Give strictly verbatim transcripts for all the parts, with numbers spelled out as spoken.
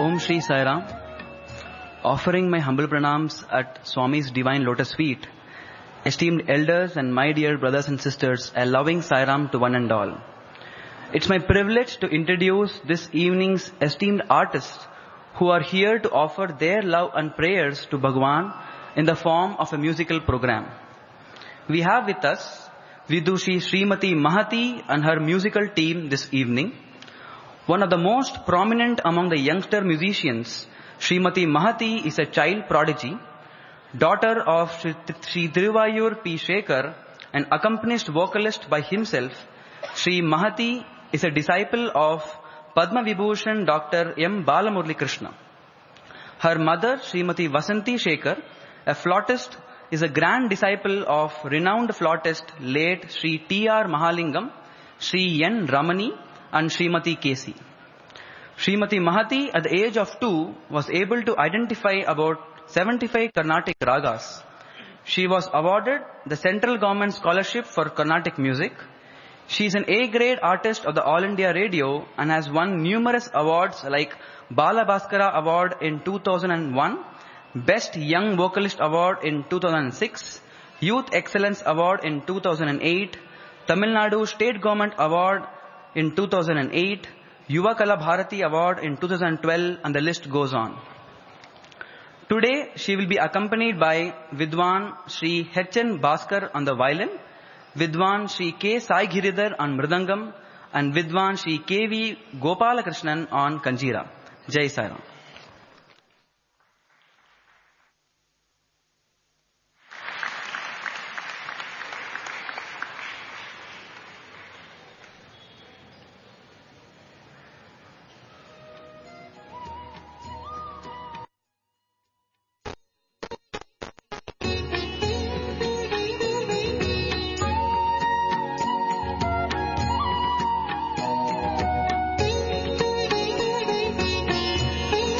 Om Shri Sai Ram. Offering my humble pranams at Swami's divine lotus feet, esteemed elders and my dear brothers and sisters, a loving Sai Ram to one and all. It's my privilege to introduce this evening's esteemed artists who are here to offer their love and prayers to Bhagwan in the form of a musical program. We have with us Vidushi Srimati Mahati and her musical team this evening. One of the most prominent among the youngster musicians, Srimati Mahati is a child prodigy, daughter of Sri Thiruvayur P. Shekhar, an accomplished vocalist by himself. Sri Mahati is a disciple of Padma Vibhushan Doctor M. Balamurli Krishna. Her mother, Srimati Vasanti Shekhar, a flautist, is a grand disciple of renowned flautist late Sri T R Mahalingam, Sri N. Ramani, and Srimati Kesi. Srimati Mahati, at the age of two, was able to identify about seventy-five Carnatic ragas. She was awarded the central government scholarship for Carnatic music. She is an A-grade artist of the All India Radio and has won numerous awards like Bala Bhaskara Award in two thousand one, Best Young Vocalist Award in two thousand six, Youth Excellence Award in two thousand eight, Tamil Nadu State Government Award in two thousand eight, Yuva Kala Bharati Award in two thousand twelve, and the list goes on. Today, she will be accompanied by Vidwan Sri H N Bhaskar on the violin, Vidwan Sri K. Sai Giridhar on mridangam, and Vidwan Sri K V Gopalakrishnan on kanjira. Jai Sai Ram. Thank you.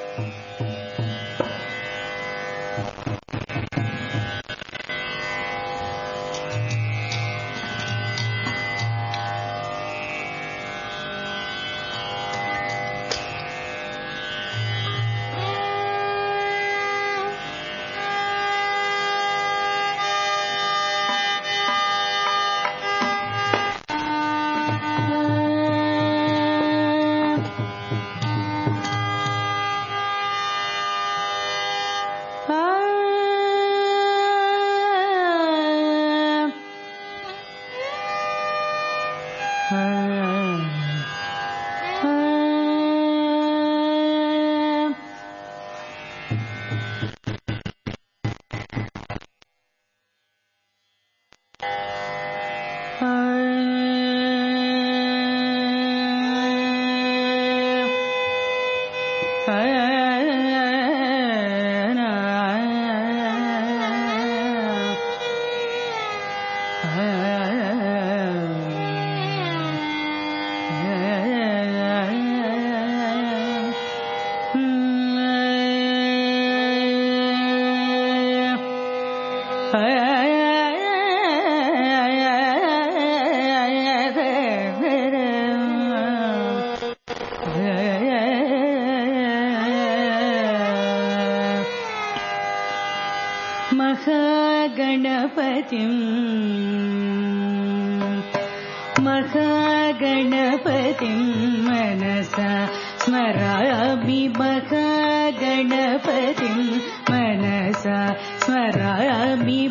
महागणपतिं मनसा स्मरामि महागणपतिं मनसा स्मरामि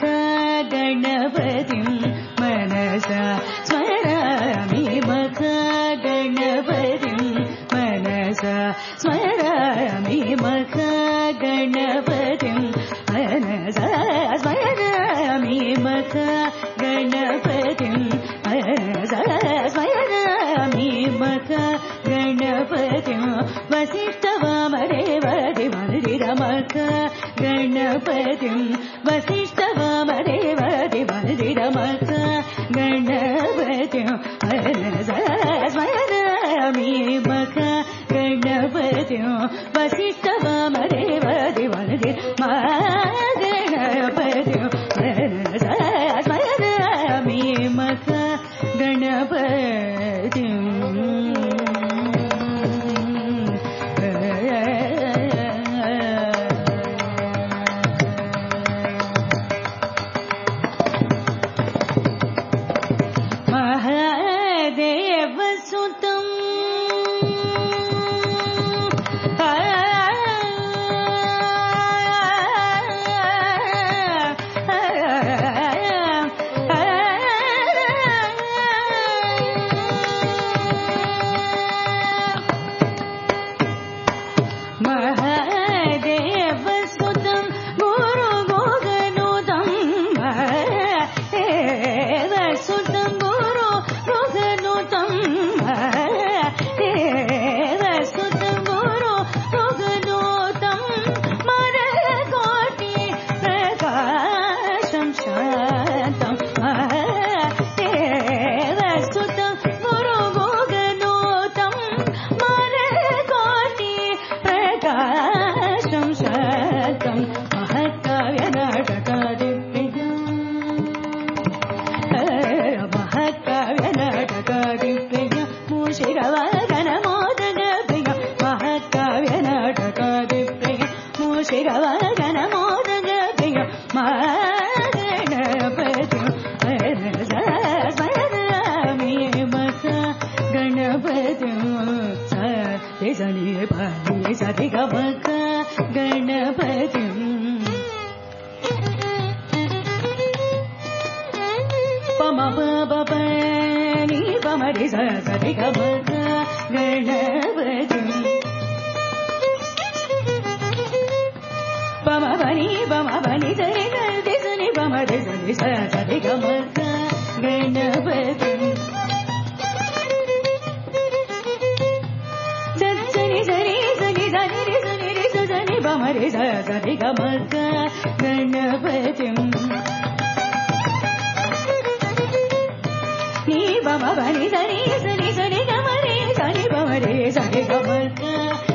महागणपतिं मनसा स्मरामि महागणपतिं मनसा स्मरामि महागणपतिं मनसा स्मरामि महागणपतिं स्मरामि महागणपतिं वसिष्ठवामदेवदिवन्दिरमहागणपतिं वसिष्ठवामदेवदिवन्दिरमहागणपतिं स्मरामि महागणपतिं वसिष्ठवामदेवदिवन्दिरमहागणपतिं स्मरामि महागणपतिं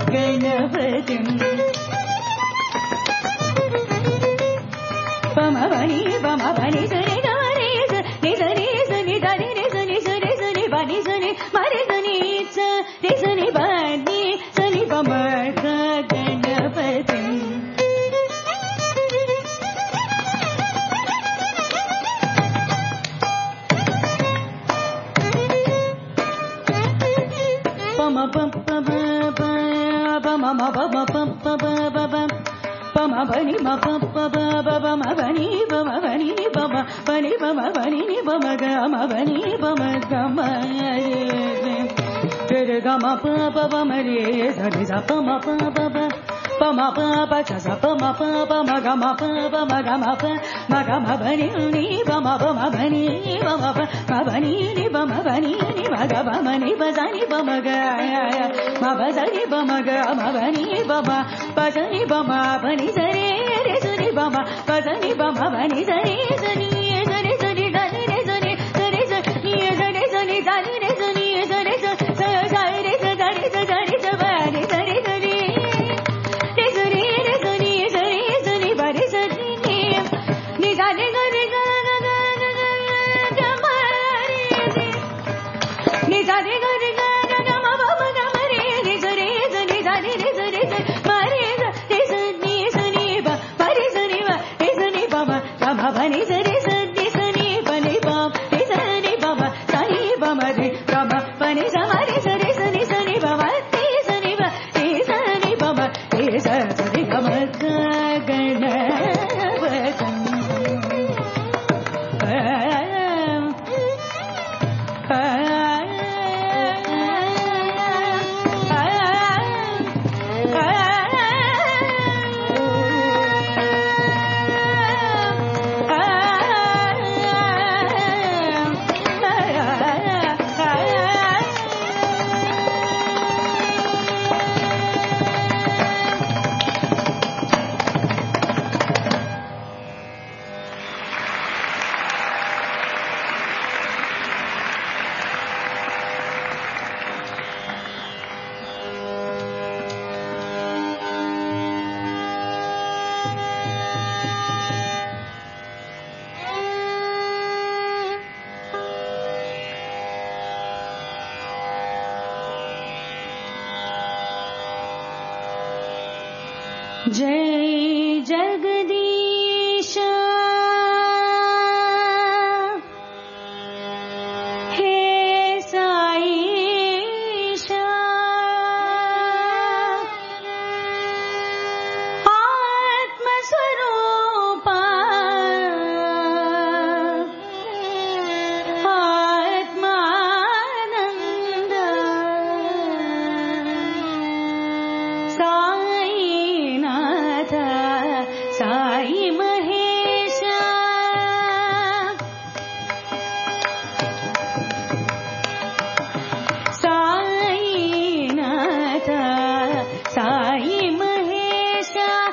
గణపతిం పమవని పమవని సరి గమని సని సని సని దని ని సని సని సని బని సని మరి సని స రి సని బని సని పమ గణపతిం పమ పమ పమ పమ పమ పమ పమ పమ బని మ పమ పమ బని పమ బని ని పమ బని పమ బని ని పమ గమ బని పమ గమ రే గమ పమ పమ రే సరి స పమ పమ పమ పమ చ స పమ పమ గమ పమ గమ పమ గమ బని ని పమ పమ బని పమ పమ బని ని పమ బని ని మగ పమ ని బని పమ గ మ బని పమ గ మ బని పమ బని పమ బని సరి రే సరి పమ బని పమ బని సరి సరి సరి సరి దని రే సరి సరి సరి సరి సరి దని రే సరి సరి సరి రే సరి సరి సరి సరి సరి రే సరి రే సరి సరి సరి బరి సరి ని దని గరి గ గ గ గ మరి ని దని గరి గ గ మ మ గ మరి రే సరి సరి సరి రే సరి మరి రే సరి సరి బ మరి సరి బ రే సరి బ మ గ మ బని సరి సరి సరి బని బ రే సరి బ మ సరి బ మ రే బ మ బని స మరి సరి సరి సరి బ మ రే సరి బ రే సరి బ మ రే సరి గ మ గ గణపతిం जय जगदीश हे साईश आत्मस्वरूपा आत्मानंद साईनाथ साई महेश साईनाथ साई महेश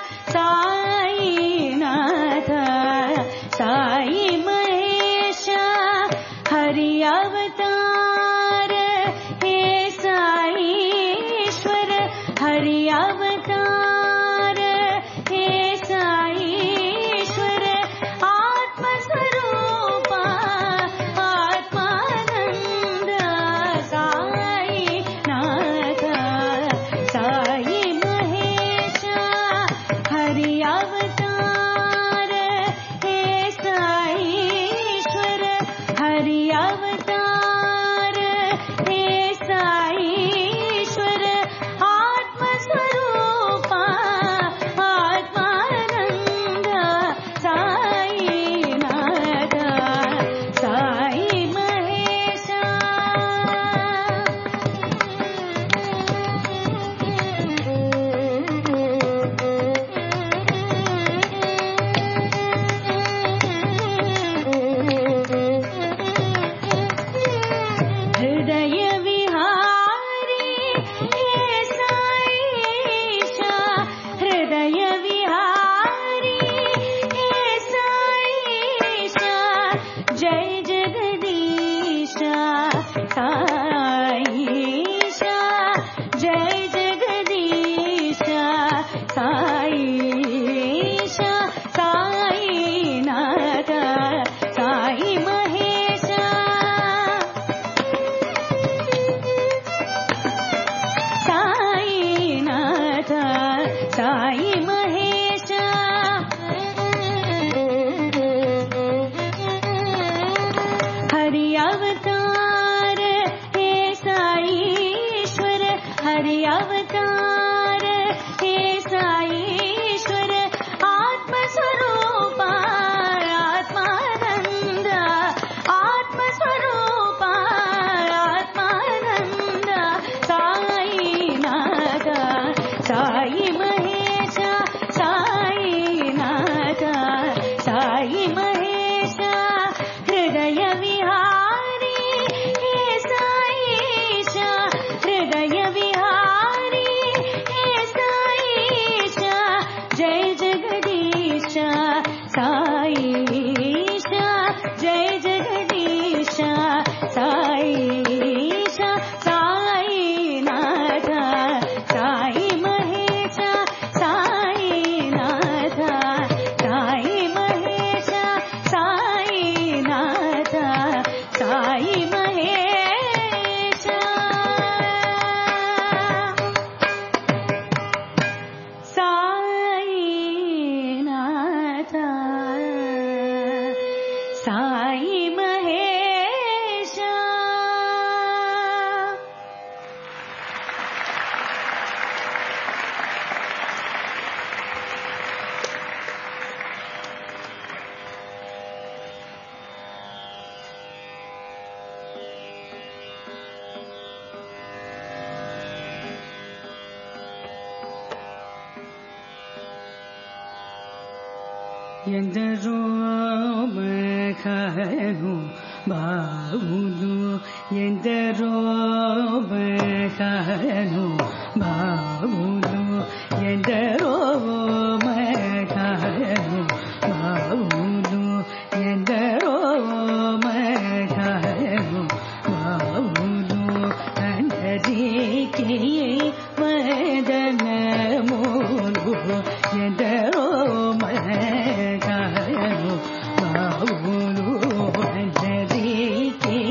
साईनाथ साई महेश हरि अवतार हे साईश्वर हरि अवतार हे साईश्वर आत्मस्वरूपा आत्मानंद साईनाथ साई महेश हरि अवतार हे साईश्वर हरि अवतार हे साईश्वर आत्मस्वरूपा साई महेश हरि अवतार हे साईश्वर हरि अवतार हे साईश्वर आत्मस्वरूपा आत्मानंद आत्मस्वरूपा आत्मानंद साईनाथ साई महेश साईनाथ साई महेश हृदय विहारी हे साईश हृदय विहारी हे साईश जय जगदीश साईश जय जगदीश साईश साईनाथ साई महेश साईनाथ साई महेश साईनाथ साई महेश साईनाथ साई महेश ఎందరో మఖను బావులు ఎందరో మఖను బావులు ఎందరో మఖను బావులు ఎందరో మఖను బావులు అందరికీ వదనములు ఎందరో మఖను బావులు అందరికీ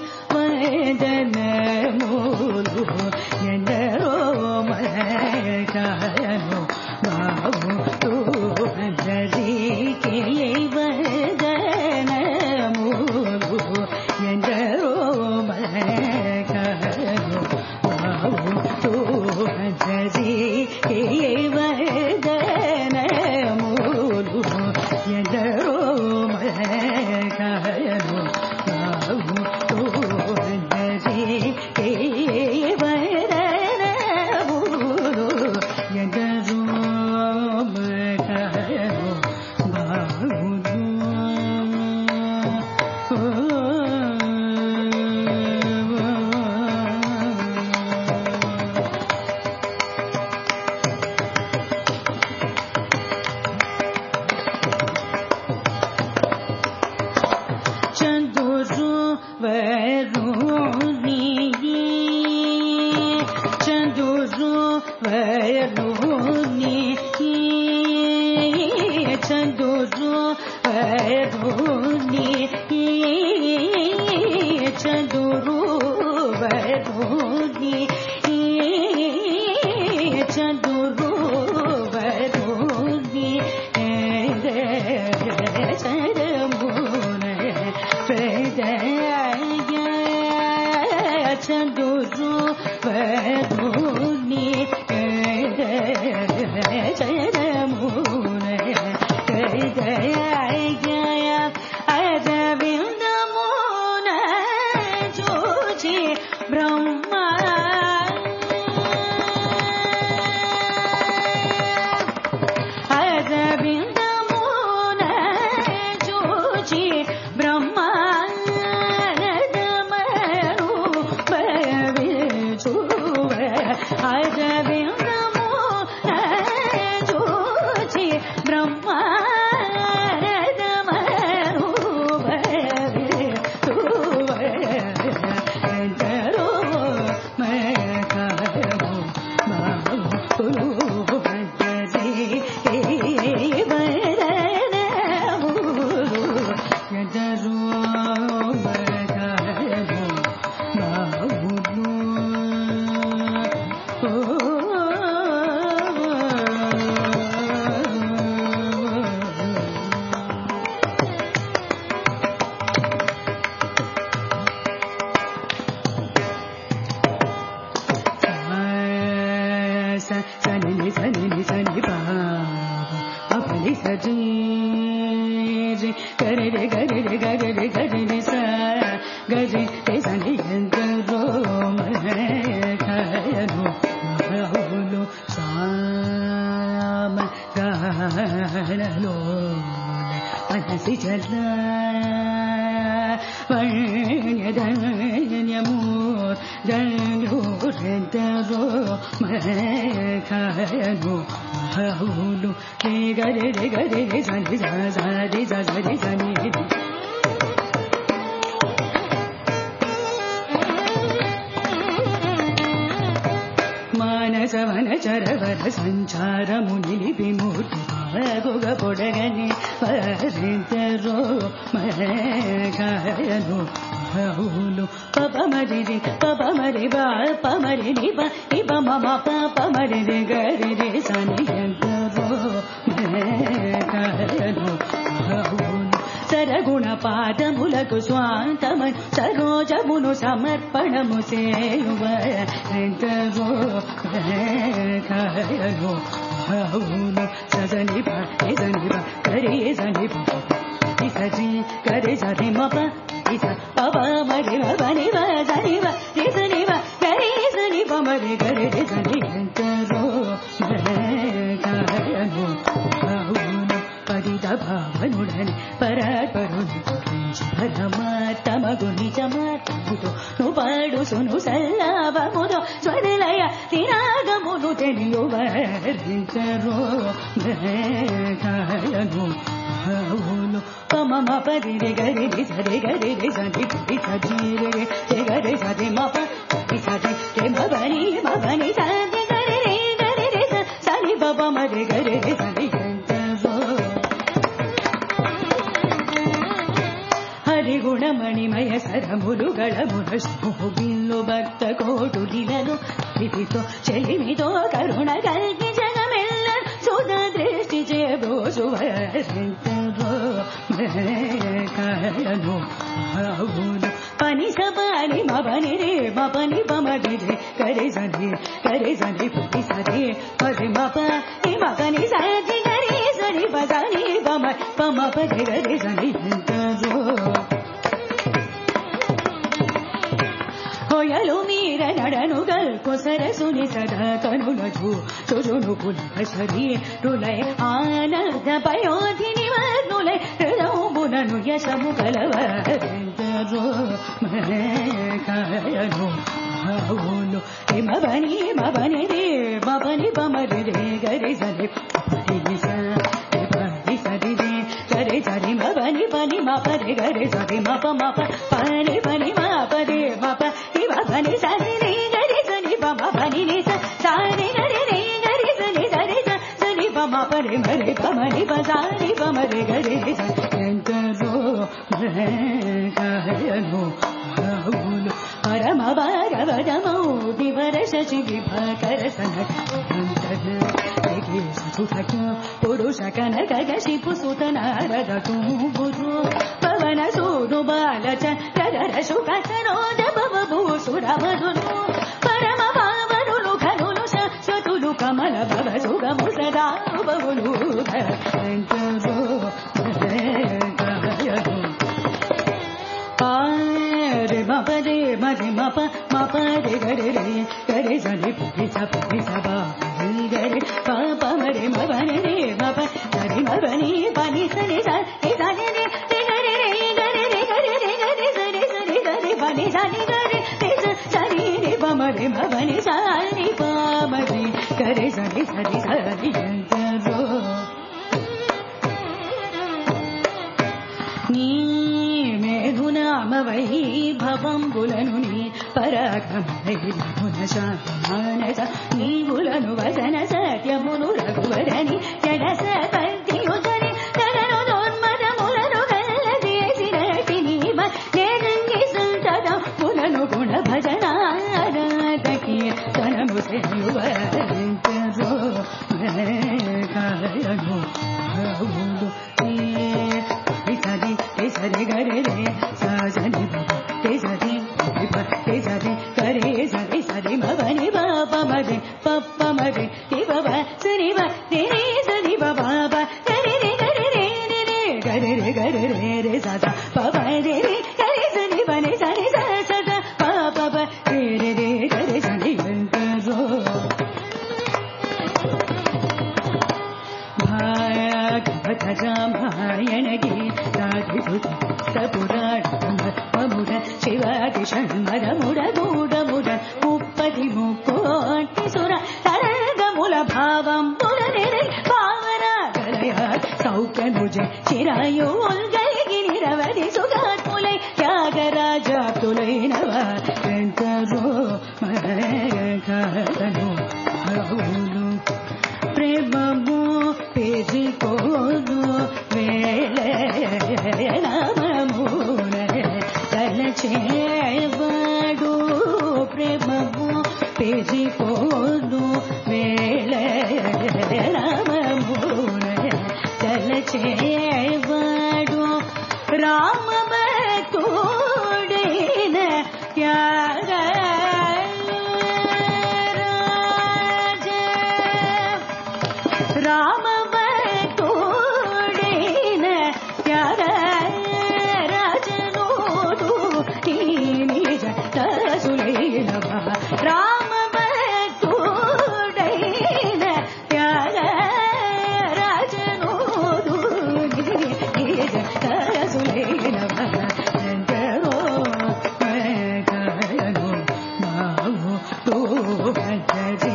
వదనములు ఎందరో మఖను బావులు అందరికీ వదనములు ఎందరో మఖను బావులు అందరికీ వదనములు ఎందరో మఖను బావులు అందరికీ వదనములు ఎందరో మఖను బావులు చందురు వరుణి చందురు వరుణి చందురు వరుణి చందురు వరుణి చందురు వరుణి చరమున చందురు వరుణి చరమున అరవిందమున చూచి బ్రహ్మ అరవిందమున sani ni sani ni sani pa pa ni sa ji ji gare re gare re gare re gare re sa gare re sani ento ro ma kaya no lo sa ma ga lo anasi chala vanya danya mur danyo rentaro ma kaya no lo re gare re gare re sani sa sa re sa sa re sani మానసవన చరవర సంచారముని విమూర్తి గుగ పొడగని వరింతరో మగాయను హౌలు పపమరి పపమరి బా పమరి నిబ నిబ మమ పపమరి గరి రే సని ఎంతరో మగాయను హౌలు సరగుణ పాదములకు స్వాంతమన్ సరోజమును సమర్పణము సేయువ ఎంతరో కయను హౌను సజని భ నిజని భ కరి జని భ ఇసజి కరి జని మప ఇస పప మరి భని భ జని భ నిజని భ కరి జని భ మరి కరి జని ఎంతరో కయను హౌను పరిద భావనుడని పరాపరుని పరమాత్మగు నిజమాత్ముతో నుపాడు సును సల్లాభముతో స్వరలయ తిరాగమును తెలియవరించరో కయను హౌను పమమ పరి గరి సరి గరి సరి సజీ రే గరి సరి మప సరి రే మబని మబని సరి గరి రే గరి రే సరి బబ మరి గరి సరి గుణమణిమయ సరములు గళమున శోభిల్లు భక్త కోటులిలను విధితో చెలిమితో కరుణ కలిగి జగమెల్ల సుధ దృష్టి చేబోసువరింతరో కయను హౌను పని సపని మపని రే మపని పమరి రే కరి సని కరి సని పని సరి పరి మప ని మపని సరి కరి సరి పదని పమ పమ పరి కరి సని ఎంతరో హోయలు మీర నడనుగల్ కొసరసుని సదా కనులజు సుజును పులసరి రులయ ఆనంద పయోధిని వర్ణులై హృదమునను యశము కలవరింతరో కయను హౌను మబని మబని రే మబని పమరి రే గరి సరి పని సరి రే గరి సరి మబని పని మపరి గరి సరి మప మప పని పని మపరి మప పని సరి రే గరి సని పమ పని ని సరి గరి రే గరి సని సరి సని పమ పరి మరి పమని పసారి పమరి గరి ఎంతరో కయను హౌను పరమ భాగవతమౌ దివర శశి విభాకర సనక పురుష కనక శిపు సుత నారద కుంభురు పవన సూరు బాలచ రగర శుక సరోజ భవభూసురమధులు పరమ భావనులు ఖనులు శాశ్వతులు కమల భవ సుగము సదా బహులు ఎంతరో కయను పారి మపరి మరి మప మపరి గరి రే గరి సని పరి సపరి సబా గరి పాప మరి మబని రే మప సరి మబని పని సని సరి సని రే గరి రే గరి రే గరి రే గరి సరి సరి గరి పని సని గరి సని రే పమరి మబని సని పామరి గరి సని సరి సరి ఎంతరో నీ మేధునామ వైభవంబులను నీ పరాక్రమమున శాంతమానస నీవులను వసన సత్యమును రఘువరని జడస పర్తియుధని తనను దోన్మదములను కల్లదేసినటి నీవ నేనంగి సంతతములను గుణ భజనారతకి తనము సేయువరింతరో కయను హౌను సరి గరి రే సని సరి సరి గరి సరి సరి మబని పమరి పప్పమరి రామాయణగి పురాణ శివాది షణ్మరముడ గూఢముడ ముప్పది ముక్కోటి సుర తరంగముల భావం పురనిరై భావనాగలయ సౌఖ్యముజ చిరాయోల్గలిగి నిరవధి సుగాత్ములై త్యాగరాజాప్తులైనవ ఎంతరో మరకను అవును ప్రేమము పెరికోను వేళనమూన తలచేవాడు ప్రేమము పెరికోను వేళనమూన తలచేవాడు రామభక్తుడైన త్యాగ రామభక్తుడైన త్యాగరాజనోడు నిజ తరసులైనవ రామభక్తుడైన త్యాగరాజనోడు నిజ తరసులైనవ ఎందరో మగను మావు తో భజి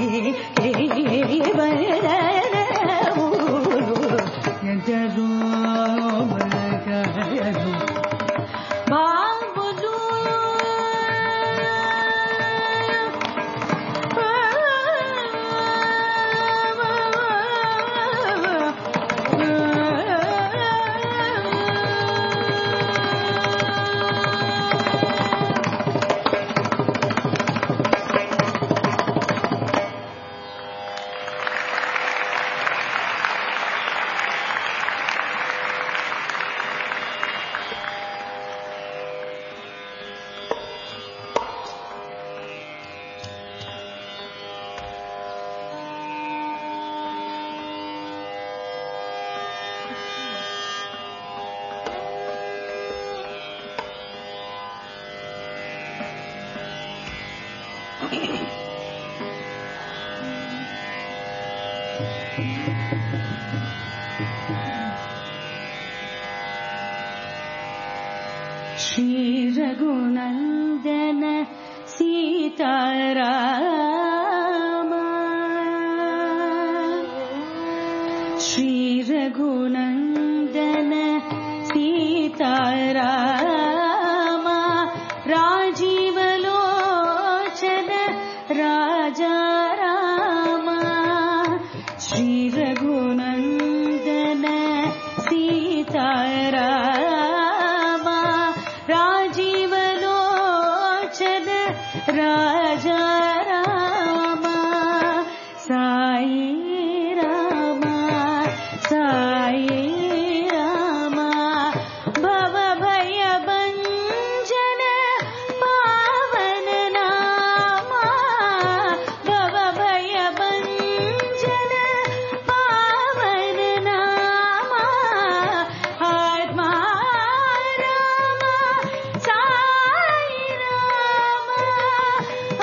కేవల ఎందరో మగను బాబులు శ్రీ రఘునందన సీతారామ శ్రీ రఘునందన సీతారామ రాజీవలోచన రాజారామ శ్రీ రఘునందన సీతారామ రాజీవలోచన రాజారామ సాయి రామ సాయి రామ భవ భయ భంజన పావన నామ భవ భయ భంజన పావన నామ ఆత్మా Rama Sai Rama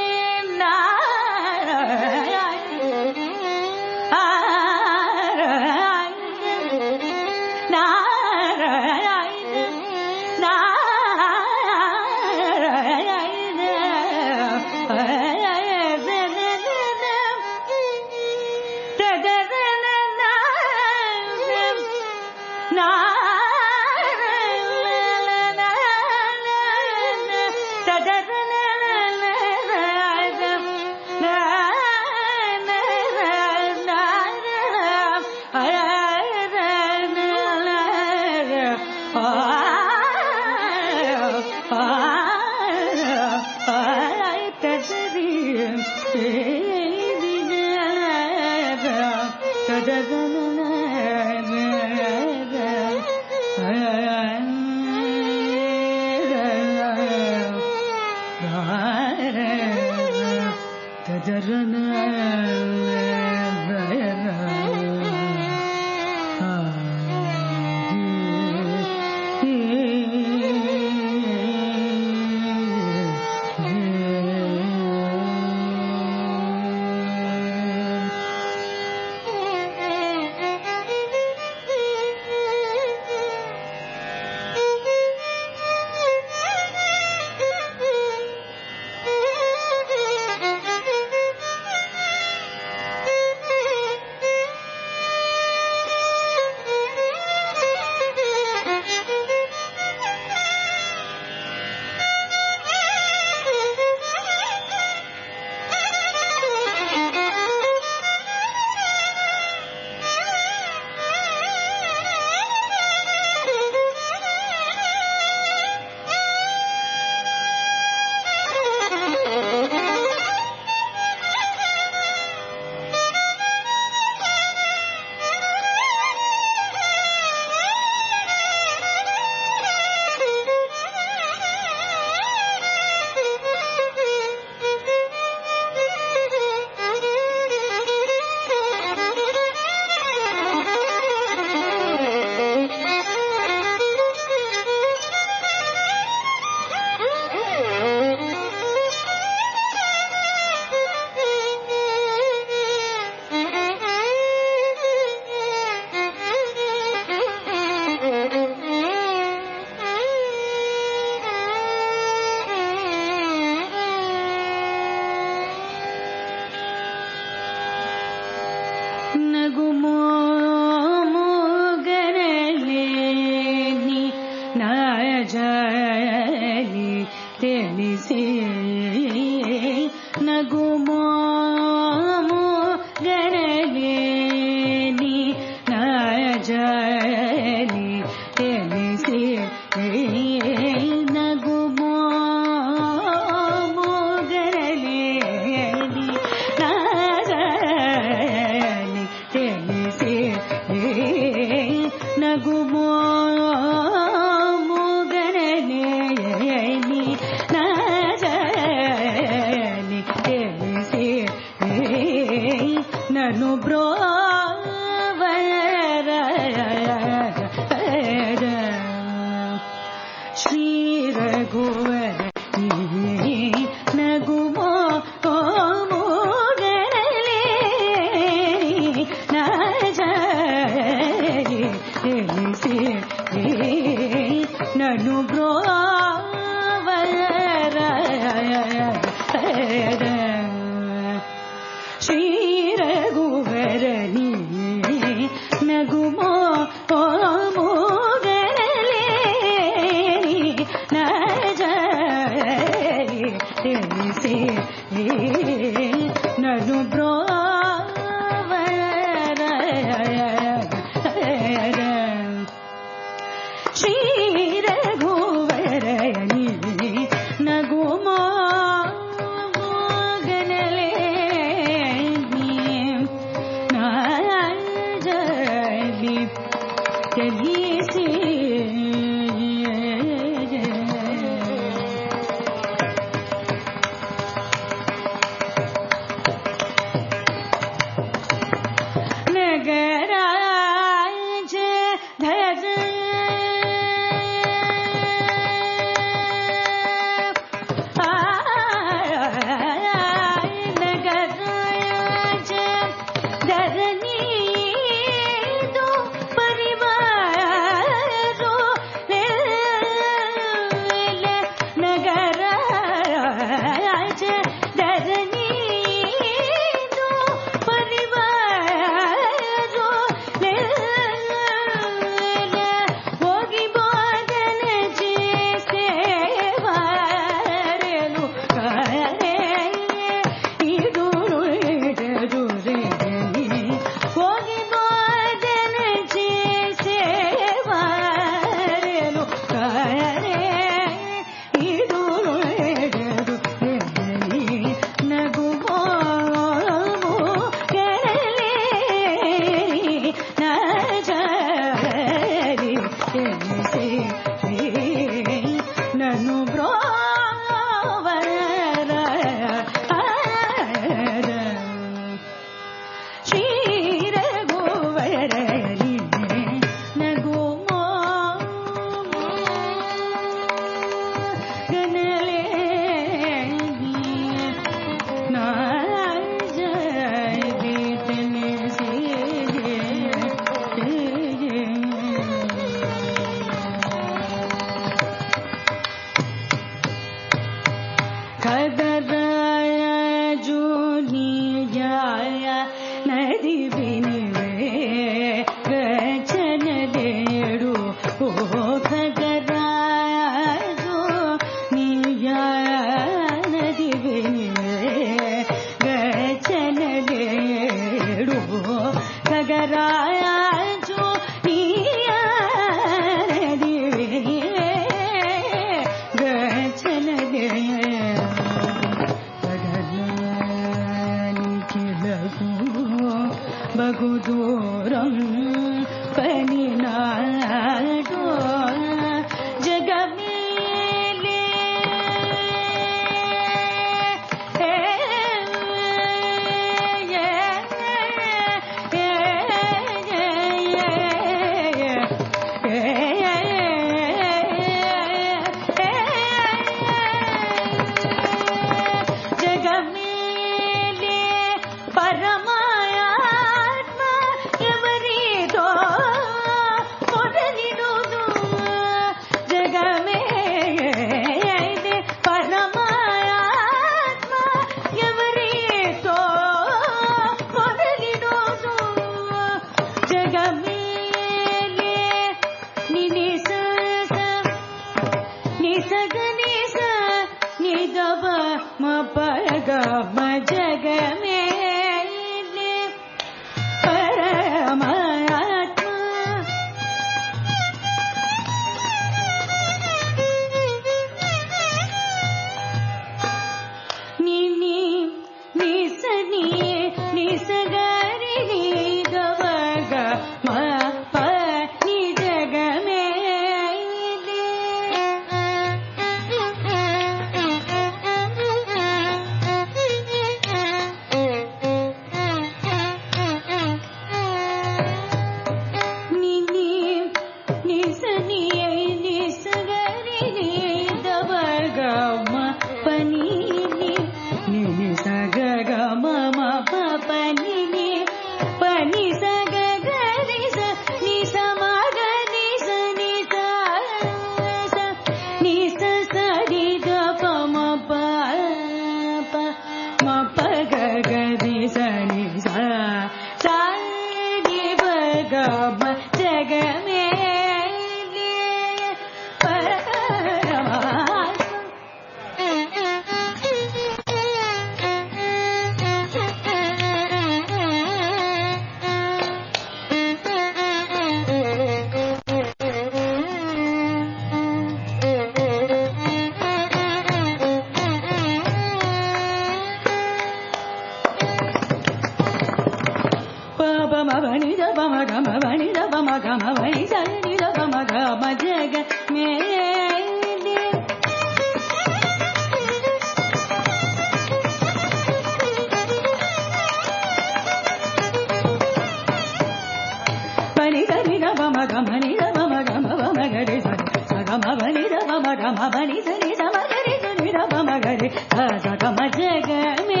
ni sa ni sa ma ga ri sa ni da pa ma ga ri sa sa ga ma ja ga me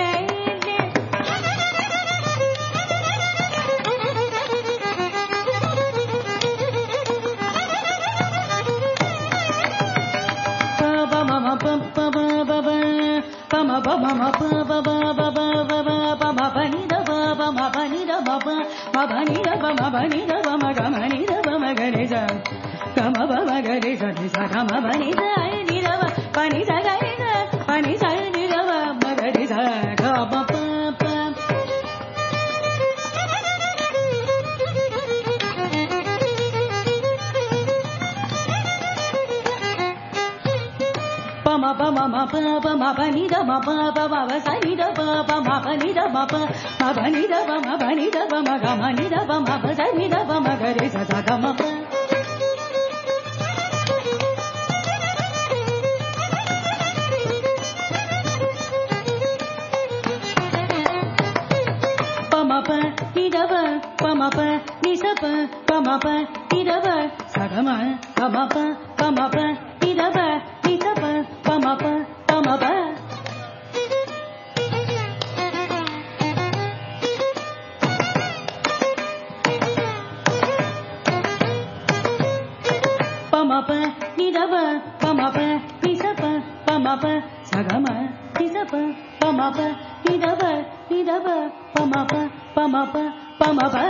pa ma ma pa pa ba ba ba pa ma pa ma ma pa ba ba ba ba ba pa ma pa ni da pa pa ma pa ni da pa pa ma pa ni da pa ma pa ni da pa ma ga ma ni da pa ma ga ri sa ga ma pa ma ga ri sa ni sa ga ma pa ni sa ni da pa pa ni sa ga ri sa pa ni sa ni da pa ma ga ri sa ga pa pa pa pa ma pa ma ma pa pa ma pa ni da ma pa pa ma pa sa ni da pa pa ma pa ni da ma pa ma pa ni da pa ma pa ni da pa ma ga ma ni da pa ma pa sa ni da pa ma ga ri sa sa ga ma pa pa ma pa ni da pa pa ma pa ni sa pa pa ma pa ni da pa sa ga ma pa ma pa pa ma pa ni da pa ni sa pa pa ma pa pa ma pa pa ma pa ni da pa pa ma pa ni sa pa pa ma pa sa ga ma ni sa pa pa ma pa ni da pa ni da pa pa ma pa pa ma pa pa ma pa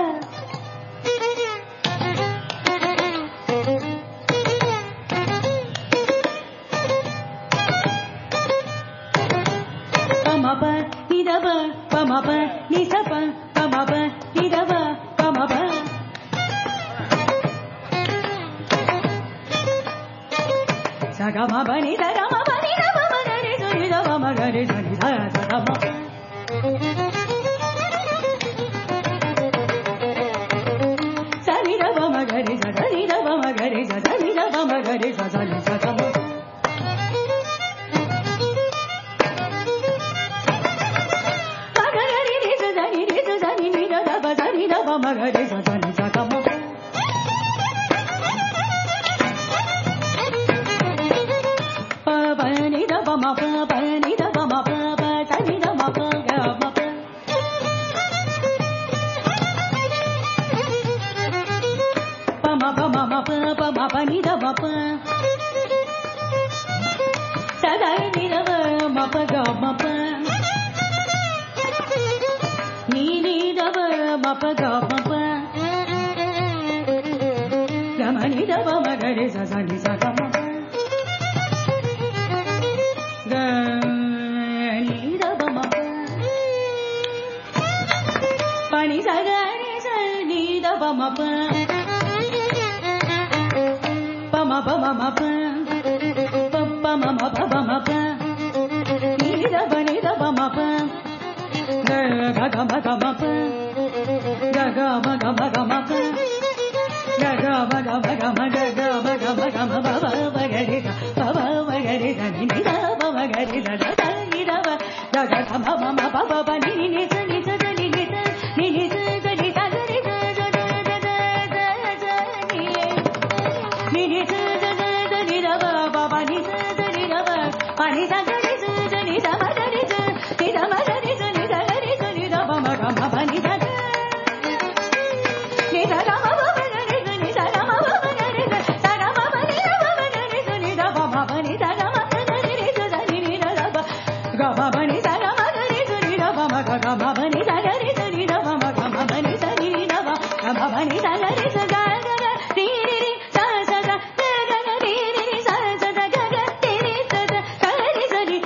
ma pa ni da pa pa ma pa ni sa pa pa ma pa ni da pa pa ma pa sa ga ma pa ni sa ga ma pa ni da pa ma ga ri sa ni da pa ma ga ri sa ni sa sa ga ma pa sa ni da pa ma ga ri sa sa ni da pa ma ga ri sa sa ni da pa ma ga ri sa sa ni sa ga ma pa ma ga ri sa sa ni sa ga ma pa pa ni da pa ma pa pa ni da pa ma pa pa sa ni da ma pa ga ma pa pa ma pa ma ma pa pa ma pa ni da ma pa sa ga ni da pa ma pa ga ma pa ni ni da pa ma pa ga ma pa ga ma ni da pa ma ga ri sa sa ni sa ga ma pa ga ni da pa ma pa pa ni sa ga ri sa ni da pa ma pa pa ma pa ma ma pa pa pa ma ma pa pa ma pa ni da pa ni da pa ma pa ga ga ga ma ga ma pa ga ga ma ga ma ga ma pa ga ga ma ga ma ga ma ga ga ma ga ma ga ma ba ba ba ga ri ga ba ba ba ga ri ga ni ni da ba ba ga ri da da ni da ba ga ga ga ma ma ma ba ba ba ni ni ni sa ni sa ni ni sa ni ni sa sa ni sa ga ri ga da da da da da da ni ni ni sa da da da ni da ba ba ba ni sa da ni da ba pa ni sa ga ri sa da ni da ma ga ri sa ni da ma ga ri sa ni da ga ri sa ni da ba ma ga ma ba ni sa ga ni da ga ma ba ba ga ri sa ni sa ga ma ba ba ga ri sa sa ga ma ba ni da ba ba ga ri sa ni da ba ma ba ni da ga ma ga ri ri sa sa ni ni da da ba ga ma ba ni sa ga ma ga ri sa ni da ba ma ga ga ma ba ni sa ga ri sa ni da ba ma ga ma ba ni sa ni ni da ba ga ma ba ni sa ga ri sa ga ga ga ri ri ri sa sa ga ga ga ga ri ri ri sa sa ga ga ga ri ri sa sa ga ri sa ni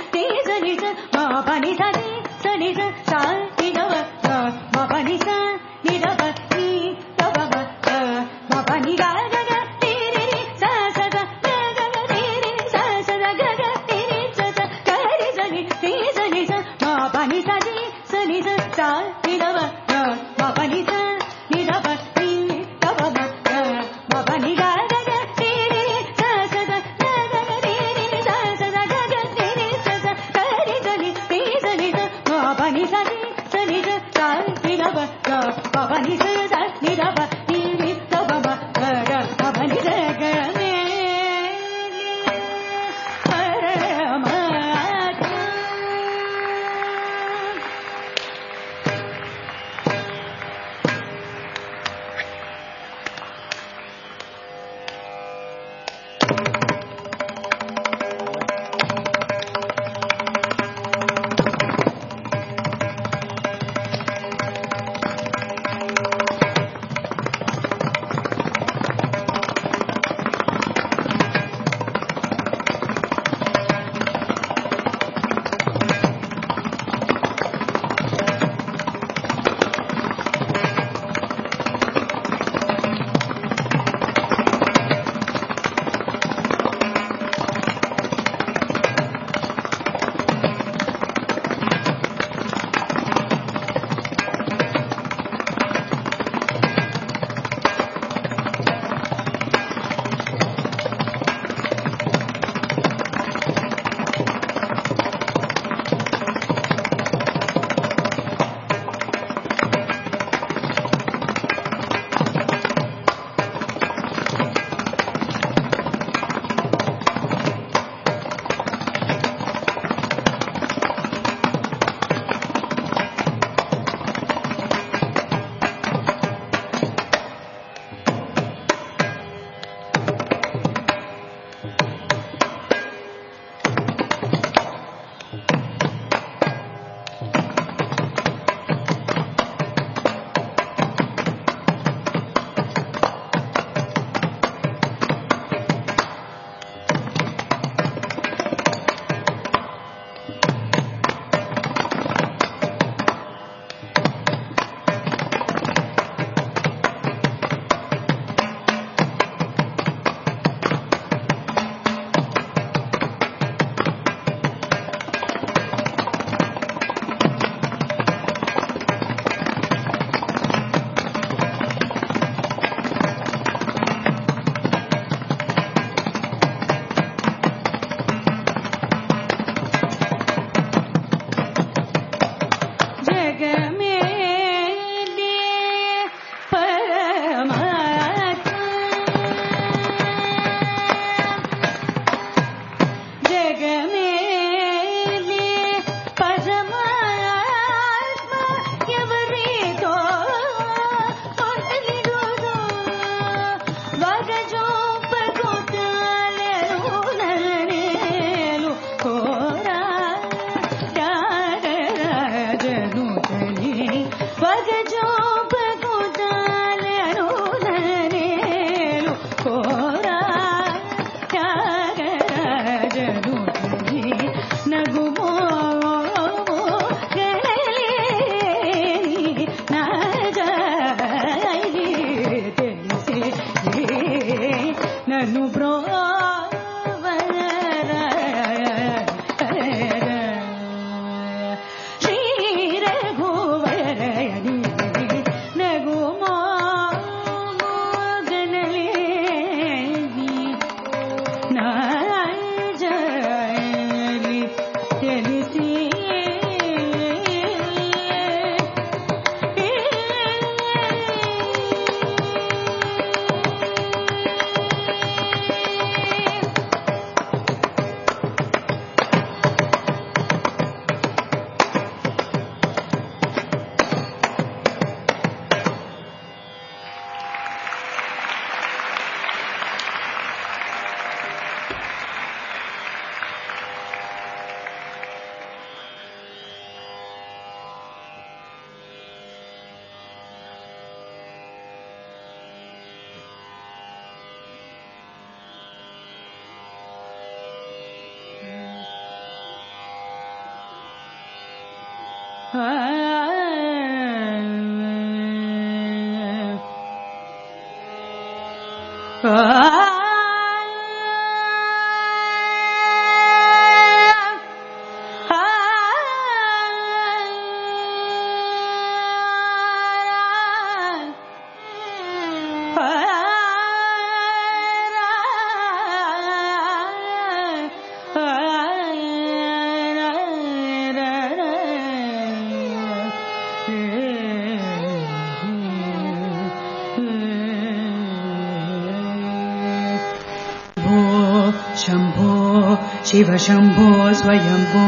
Shiv Shambho Swayambho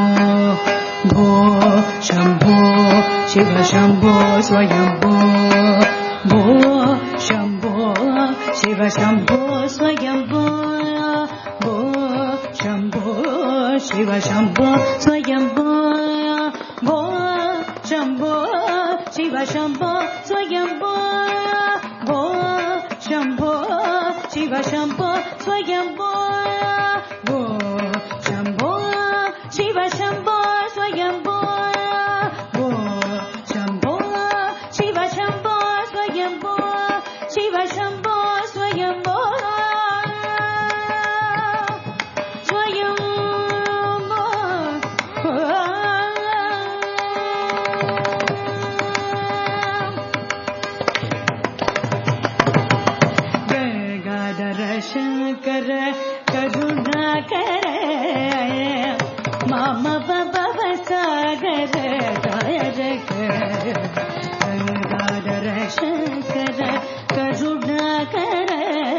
भो शंभो शिव शंभो स्वयंभो भो शंभो शिव शंभो स्वयंभो भो शंभो शिव शंभो स्वयंभो भो शंभो शिव शंभो स्वयंभो भो शंभो शिव शंभो स्वयंभो भो शंभो शिव शंभो स्वयंभो भो शंभो शिव शंभो स्वयंभो शिव शंभो स्वयंभो स्वयंभो गंगाधर शंकर करुणाकर मम भव सागर तारक गंगाधर शंकर करुणाकर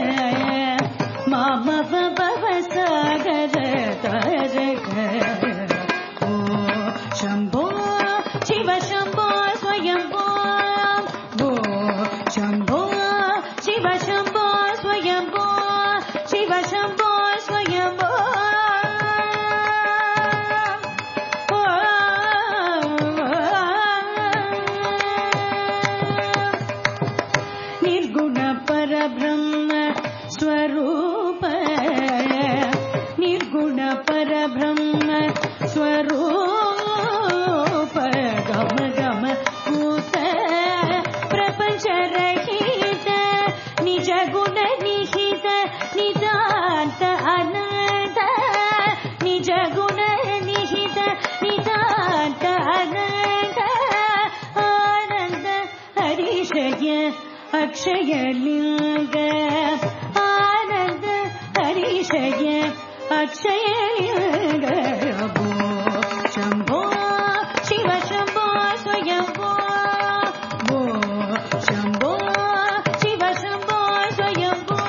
मम भव सागर तारक ओ शंभो शिव शंभो स्वयंभो भो शंभो शिव शंभो स्वयंभो शिव शंभो स्वयंभो निर्गुण परब्रह्म स्वरूप निर्गुण परब्रह्म स्वरूप गम गम भूत प्रपंच रहित निज गुण निहित निदांत अनंत निज गुण निहित निदांत अनंत आनंद हरिशय अक्षय लिंग आनंद हरिशय अक्षय लिंग भो शंभो शिव शंभो स्वयंभो भो शंभो शिव शंभो स्वयंभो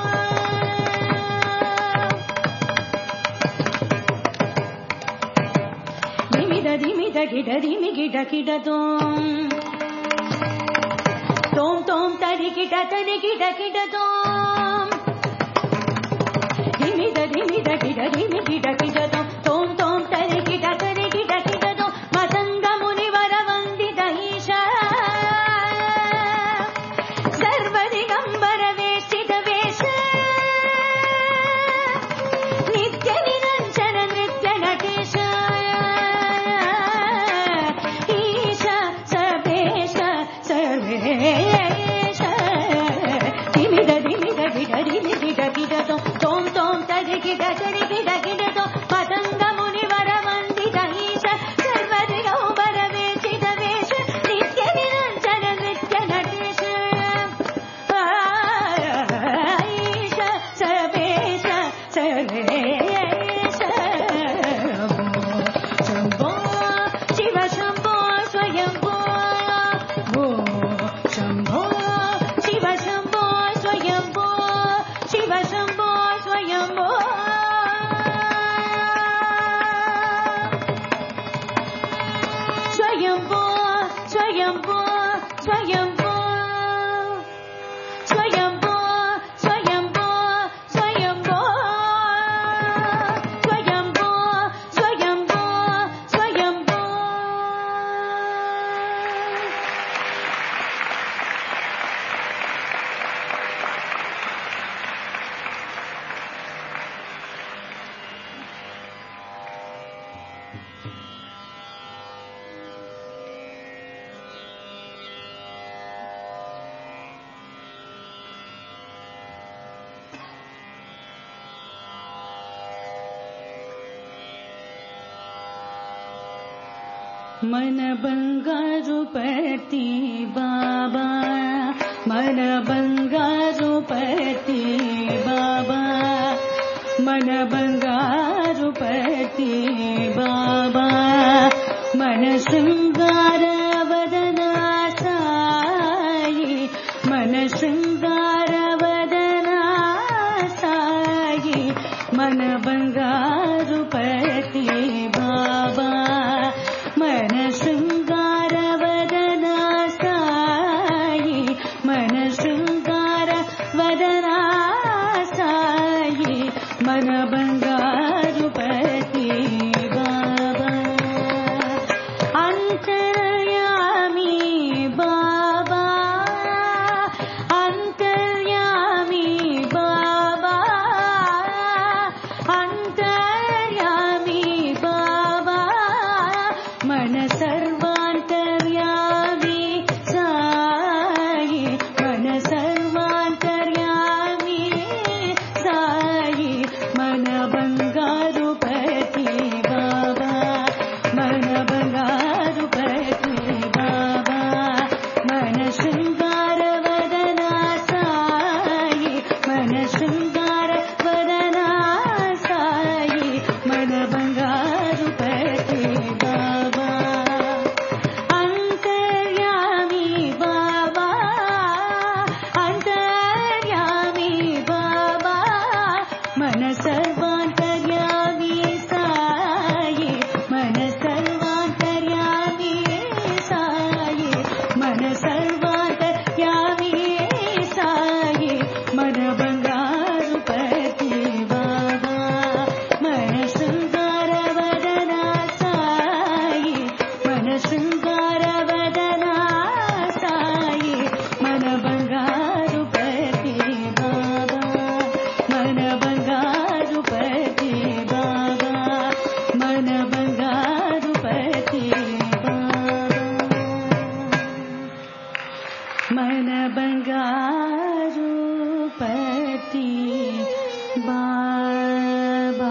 धिमिद धिमिद गिड धिमि गिड गिड तोम तोम तोम तरि गिड तरि गिड गिड तोम धिमिद धिमिद गिड धिमि गिड गिड तोम तोम तोम तरि गिड तरि गिड गिड तोम मदंग मुनिवर वंदित ईशा सर्वदिगंबर वेष्टित वेश नित्य निरंजन मन बंगारू पति बाबा, मन बंगारू पति बाबा, मन बंगारू पति बाबा, मन श्रृंगार वदना साई, मन श्रृंगार वदना साई, मन बंगारू पति बाबा, मन श्रृंगार वदना साई, मन श्रृंगार वदना साई, मन बंगारू पति बाबा, अंतर्यामी बाबा, अंतर्यामी बाबा, अंतर्यामी बाबा, मन सर्वांतर्यामी साई, मन सर्वांतर्यामी साई, मन बंगारू पति बाबा, मन बंगारू पति बाबा, मन श्रृंगार वदना साई, मन श्रृंगार वदना साई, मन बंगारू पति बाबा, अंतर्यामी बाबा, अंतर्यामी बाबा, मन सर्वांतर्यामी साई, मन सर्वांतर्यामी साई, मन सर्वांतर्यामी साई, मन बंगारू पति बाबा, मन श्रृंगार वदना साई, मन श्रृंगार वदना साई, मन बंगारू पति बाबा, मन बंगारू पति बाबा, मन बंगारू पति बाबा, मन बंगारू पति बाबा.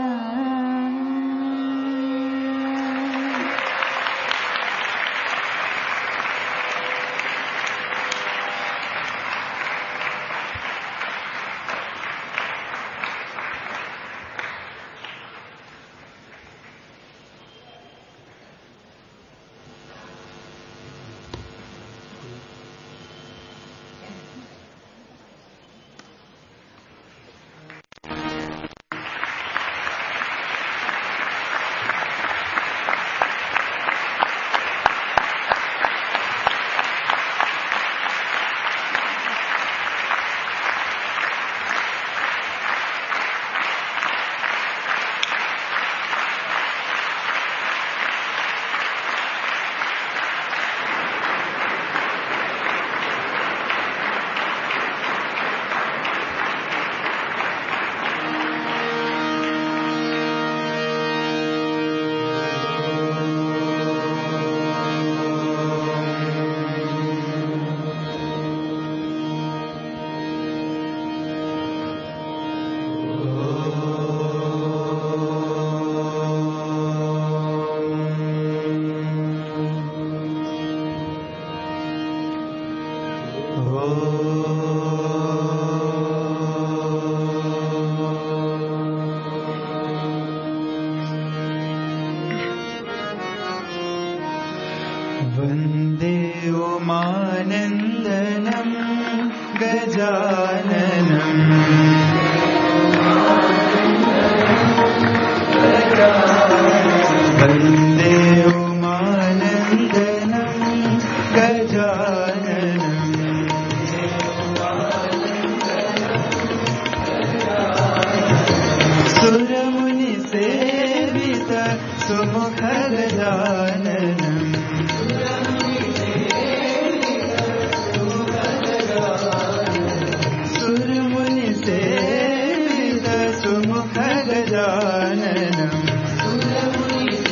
वन्दे उमानन्दनं गजाननम् वन्दे उमानन्दनं गजाननम् सुरमुनिसेवित सुमुख गजाननम् सुरमुनिसेवित सुमुख गजाननम्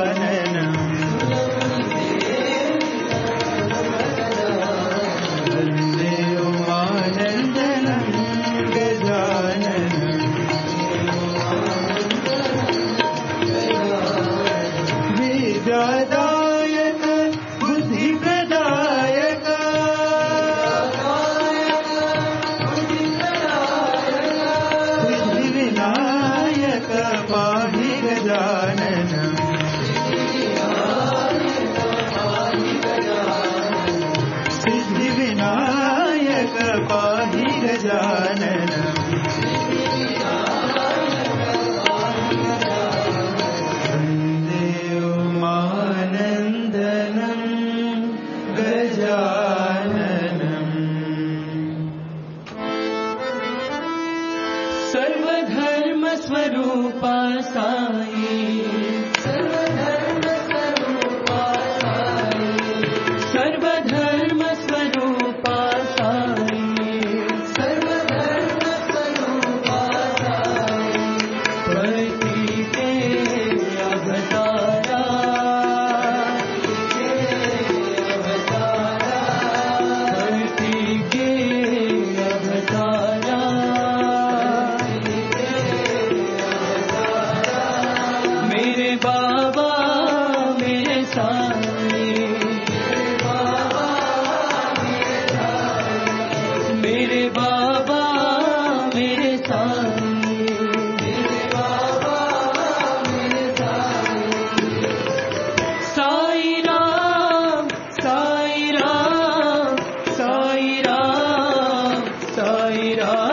गजाननम् वन्दे उमानन्दनं गजाननम् विद्यादायक बुद्धिप्रदायक सिद्धिविनायक पाहि गजाननम् सिद्धिविनायक पाहि गजाननम् वन्दे उमानन्दनं गजाननम् सर्वधर्मस्वरूपा साई सर्वधर्मस्वरूपा साई सर्वधर्मस्वरूपा साई पति के अवतारा पति के अवतारा मेरे बाबा मेरे साई मेरे बाबा मेरे साई साई राम साई राम साई राम साई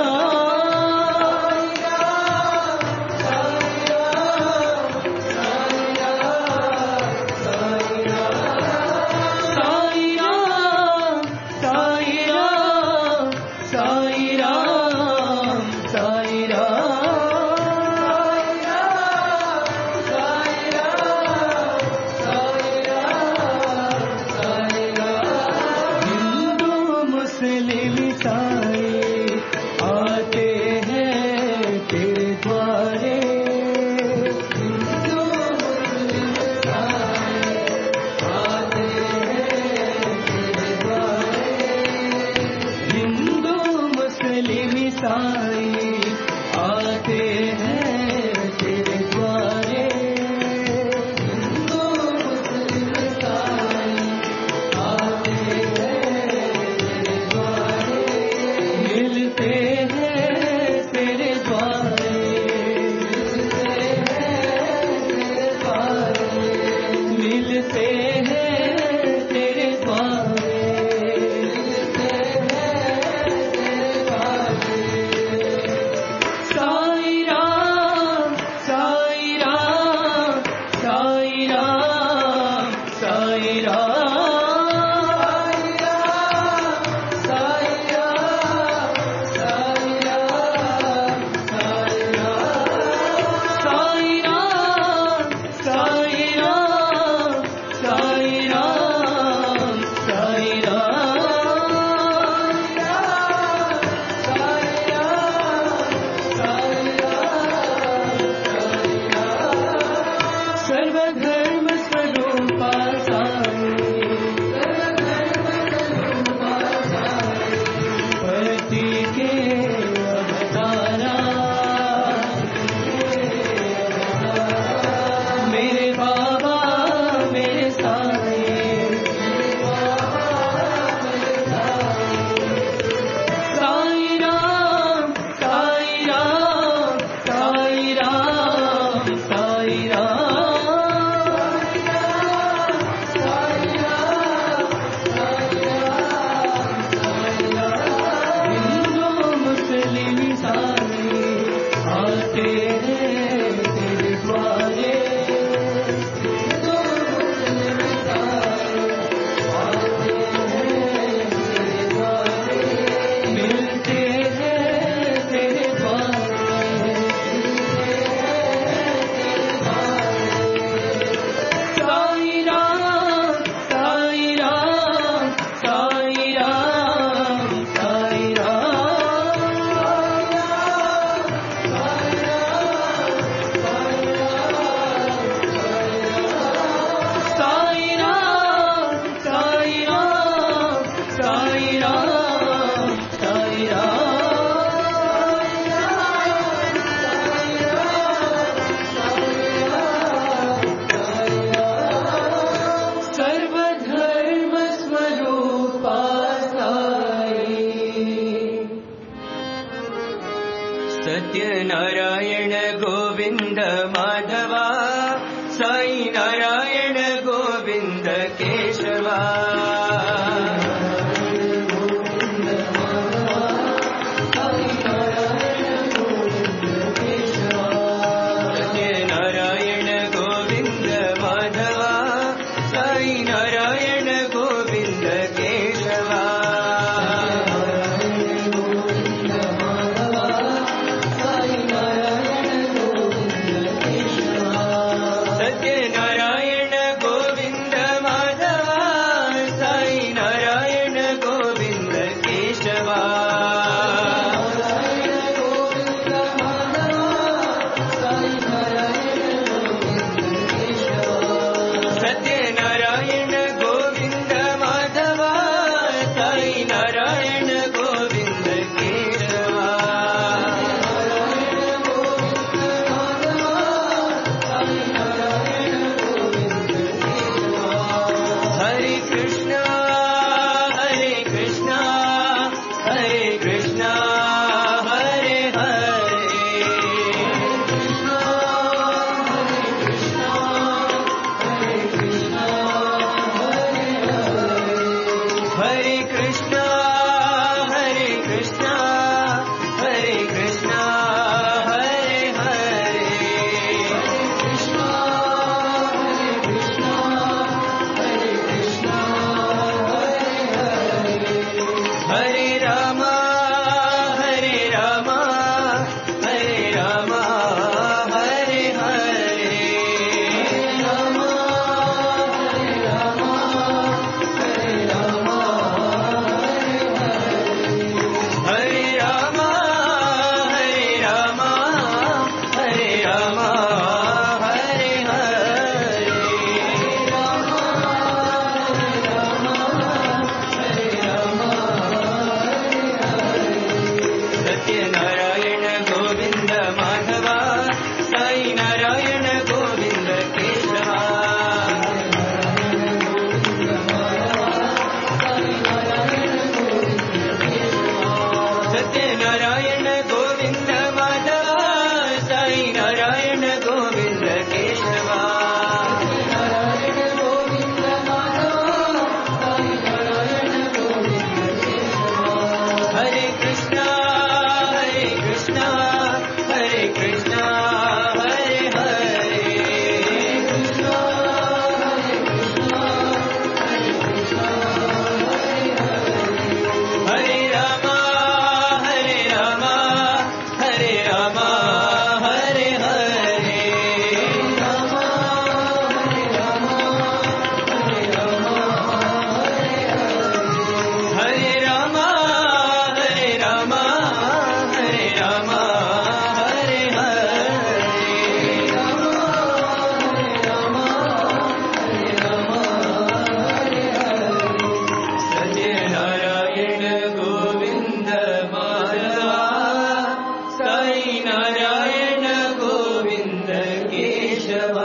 हिंदू मुस्लिम ईसाई आते हैं तेरे द्वारे हिंदू मुस्लिम ईसाई आते हैं तेरे द्वारे हिंदू मुस्लिम ईसाई आते हैं तेरे द्वारे हिंदू मुस्लिम ईसाई आते हैं तेरे द्वारे मिलते हैं तेरे द्वारे मिलते हैं तेरे द्वारे साई राम साई राम साई राम साई राम साई राम साई राम साई राम साई राम साई राम साई राम सर्वधर्म स्वरूपा साई गोविन्द केशवा सत्यनारायण गोविन्द माधवा साई नारायण गोविन्द केशवा सत्यनारायण गोविन्द माधवा साई नारायण गोविन्द केशवा सत्यनारायण गोविन्द माधवा साई नारायण गोविन्द केशवा हरे कृष्णा हरे कृष्णा हरे कृष्णा हरे हरे हरे कृष्णा हरे कृष्णा हरे कृष्णा हरे हरे हरे रामा हरे रामा हरे रामा हरे हरे हरे रामा हरे रामा हरे रामा हरे हरे सत्यनारायण गोविन्द माधवा साई नारायण गोविन्द केशवा सत्यनारायण गोविन्द माधवा साई नारायण गोविन्द केशवा हरे कृष्णा हरे कृष्णा हरे कृष्णा हरे हरे हरे रामा हरे रामा हरे रामा हरे हरे हरे रामा हरे रामा हरे रामा हरे सत्यनारायण गोविन्द माधवा साई नारायण गोविन्द केशवा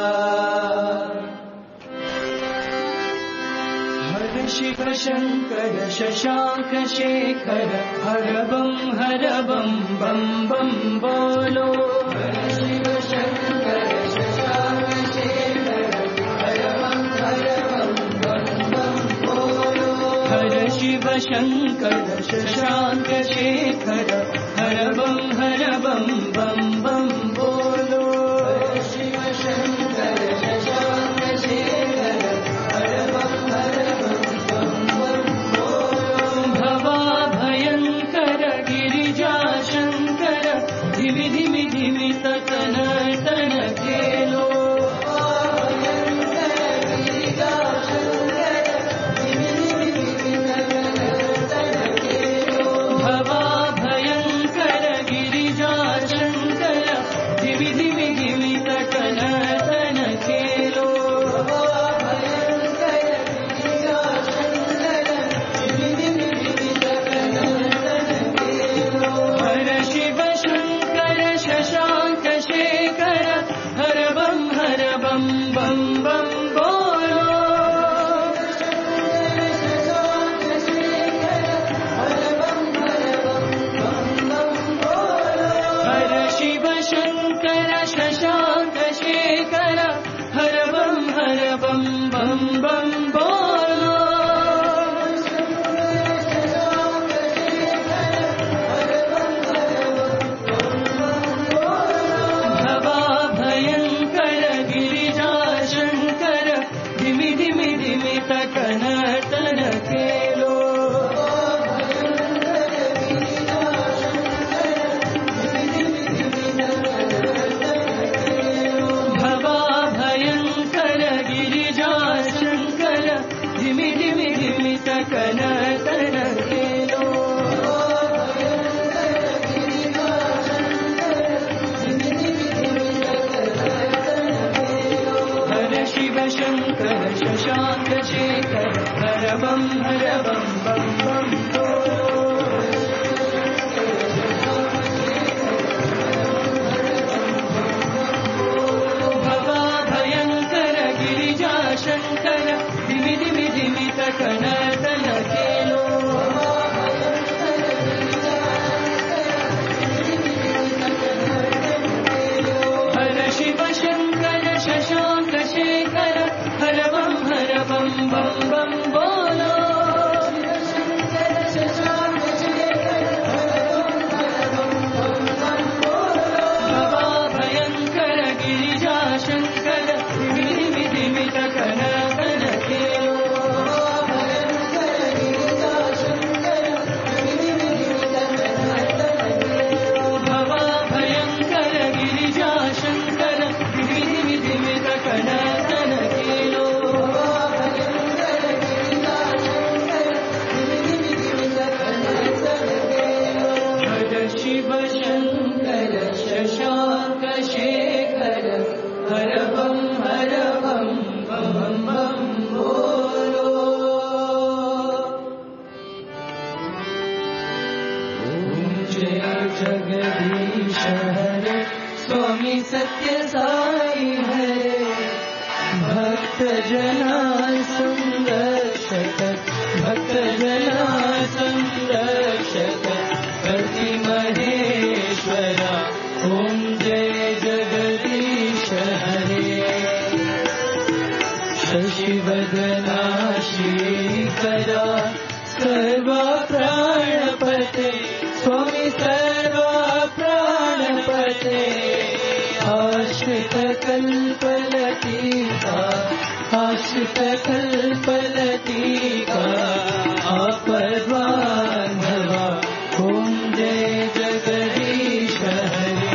हर शिव शङ्कर शशाङ्क शेखर हर बं हर बं बं बं बोलो हर शिव शङ्कर शशाङ्क शेखर हर बं हर बं बं बं बोलो हर शिव शङ्कर शशाङ्क शेखर हर बं हर बं बं बं बोलो हर शिव शङ्कर शशाङ्क शेखर हर बं हर बं बं बं बोलो भवा भयङ्कर गिरिजा शङ्कर धिमि धिमि धिमि तन तन खेलो भवा भयङ्कर गिरिजा शङ्कर बम बम बोलो। भवा भयंकर गिरिजा शंकर धिमि धिमि धिमि तकन तन केलो। भवा भयंकर गिरिजा शंकर धिमि धिमि धिमि तकन तन केलो। हर शिव शंकर शशांक शेखर हर बम हर बम बम बम बोलो। भवा भयंकर गिरिजा शंकर धिमि धिमि धिमि तकन तन केलो। हर शिव शंकर शशांक शेखर हर बम हर बम बम बम बोलो। भवा भयंकर गिरिजा शंकर धिमि धिमि धिमि तकन तन केलो। भवा भयंकर गिरिजा शंकर धिमि धिमि धिमि तकन तन केलो। हर शिव शंकर शशांक शेखर हर बम हर बम बम बम बोलो। ओम जय जगदीश हरे स्वामी सत्य साई हरे भक्त जना संरक्षक भक्त जना संरक्षक प्रति महेश्वरा। ओम जय जगदीश हरे शशिवदना श्रीकरा सर्वा प्राणपते स्वामी सर्वा प्राणपते। आश्रित कल्पलतिका आश्रित कल्पलतिका आपद्बान्धवा। ओम जय जगदीश हरे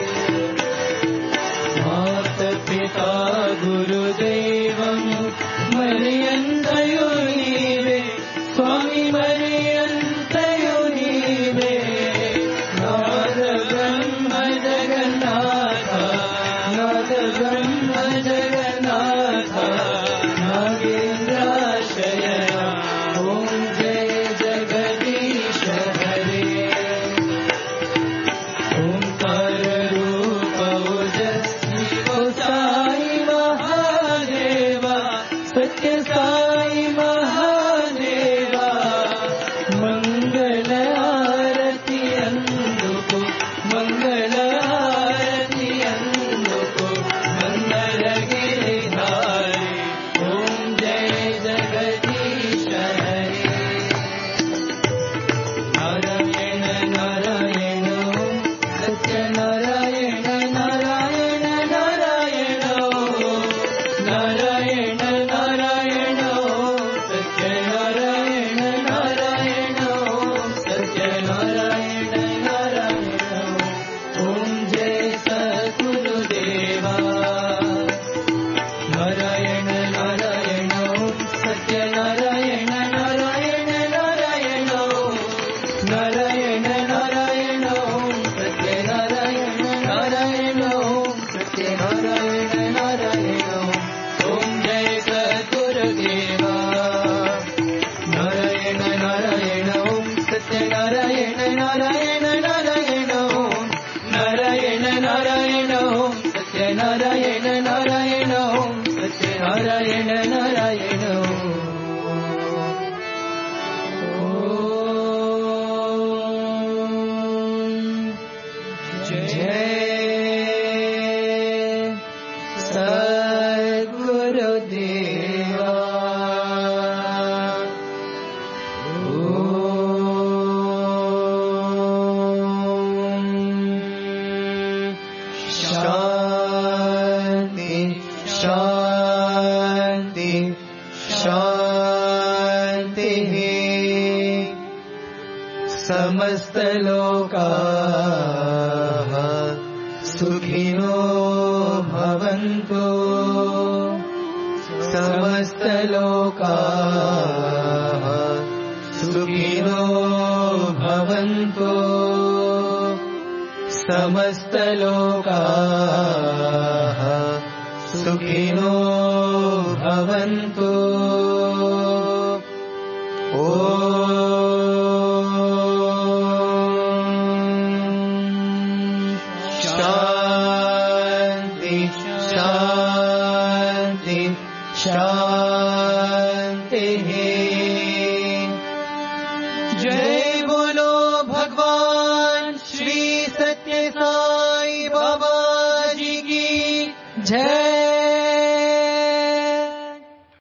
मात पिता गुरुदेवं मर्यन्तयो नीवे स्वामी मर्यन्तयो नीवे। नाद ब्रह्म जगन्नाथ नाद ब्रह्म जगन्नाथ नागेन्द्राशयना। ओम जय जगदीश हरे ओंकार रूप ओजस्वी ओ साई महादेवा सत्य साई महादेवा। मंगल आरती अंदुको मंगल आरती अंदुको मंगल गिरिधारी। ओम जय जगदीश हरे नारायण नारायण ओम सत्य नारायण नारायण नारायण ओम नारायण नारायण ओम सत्य नारायण नारायण ओम सत्य नारायण नारायण ओम जय सद्गुरुदेवा। नारायण नारायण ओम सत्य नारायण नारायण नारायण ओम नारायण नारायण ओम सत्य नारायण नारायण ओम सत्य नारायण नारायण ओम जय सद्गुरुदेवा। नारायण नारायण ओम सत्य नारायण नारायण नारायण ओम नारायण नारायण ओम सत्य नारायण नारायण ओम सत्य नारायण नारायण ओम। जय सद्गुरुदेव। शान्तिः समस्तलोकाः सुखिनो भवन्तु समस्तलोकाः सुखिनो भवन्तु समस्तलोकाः सुखिनो भवन्तु ॐ शान्ति शान्ति शान्तिः